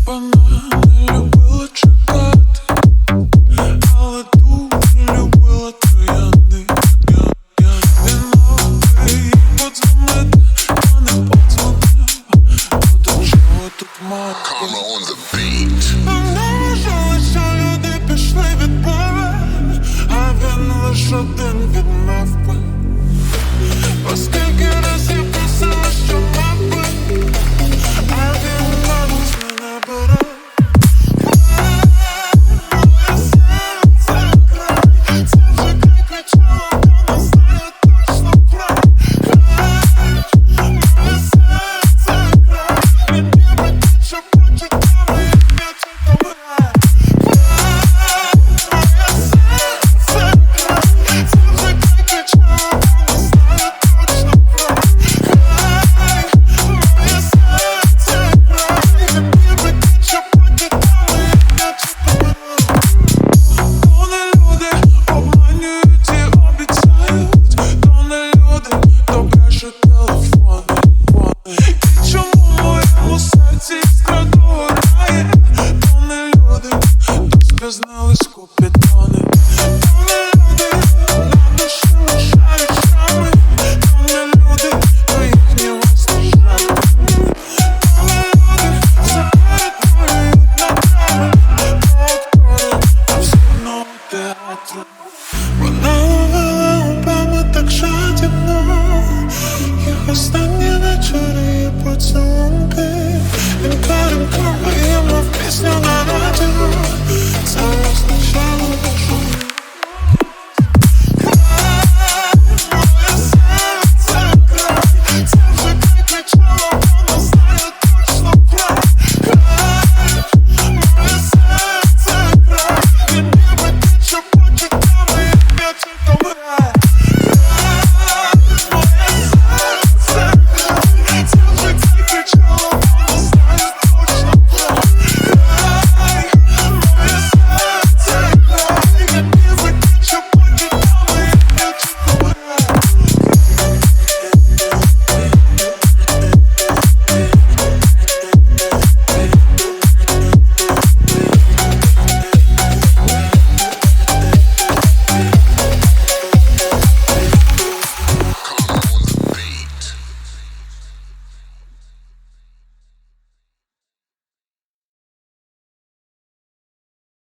Вона не любила чекати, але дуже любила троянди. Він мав їй подзвонити, та не подзвонив. Ну до чого тут мати? Вона вважала, що люди пішли від Бога, а він лиш один від мавпи. Оскільки раз я просила, що мавпи, а він навіть не бере. Моє серце край, це вже край кричала, та не знає точно край. Моє серце край, він ніби тіче почуттями, як м'ячик добирає. Моє серце край, це вже край кричала, та не знає точно край. Моє серце край, він ніби тіче почуттями, як м'ячик добирає. То не люди обманюють і обіцяють, то не люди, то брешуть телефони. І чому в моєму серці іскра догорає? То не люди, то спізнились купідони. То не люди, на душі лишають шрами. То не люди, то їхні власні жертви. То не люди, все перетворюють на драми. То актори абсурдного театру. Вона ловила губами так жадібно їх останні вечори і поцілунки. Він перемкнув її, мов пісню на радіо.